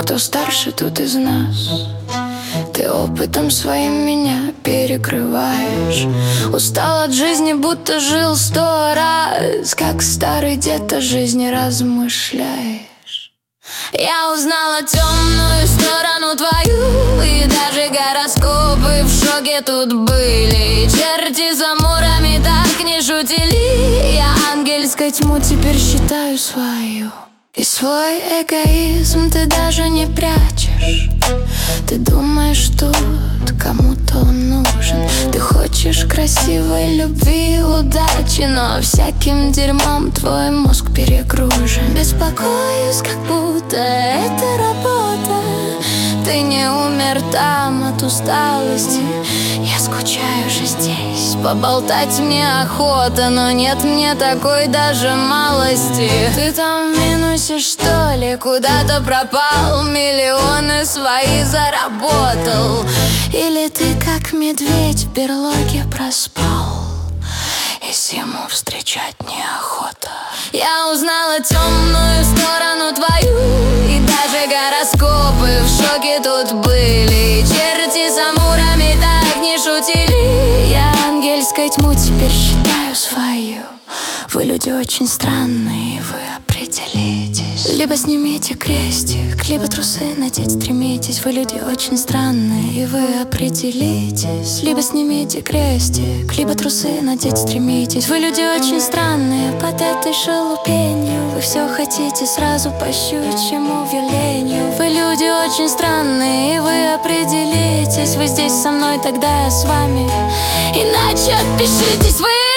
кто старше тут из нас. Ты опытом своим меня перекрываешь. Устал от жизни, будто жил 100 раз. Как старый дед о жизни размышляешь. Я узнала темную сторону твою, и даже гороскопы в шоке тут были. Черти за мурами так не шутили. Я ангельской тьму теперь считаю свою. И свой эгоизм ты даже не прячешь. Ты думаешь, тут кому-то он нужен. Ты хочешь красивой любви, удачи, но всяким дерьмом твой мозг перегружен. Беспокоюсь, как будто это работа. Ты не умер там от усталости. Я скучаю же здесь. Поболтать мне охота, но нет мне такой даже малости. Ты там в минусе, что ли? Куда-то пропал, миллионы свои заработал. Или ты как медведь в берлоге проспал, и зиму встречать неохота. Я узнала темную сторону твою, и даже гороскопы в шоке тут были. Черти за мурами так не шутили. Я ангельской тьму теперь считаю свою. Вы люди очень странные, вы определитесь. Либо снимите крестик, либо трусы надеть стремитесь. Вы люди очень странные, и вы определитесь. Либо снимите крестик, либо трусы надеть стремитесь. Вы люди очень странные, под этой шелупенью. Вы все хотите сразу по щучьему велению. Вы люди очень странные, и вы определитесь. Вы здесь со мной, тогда я с вами. Иначе отпишитесь вы.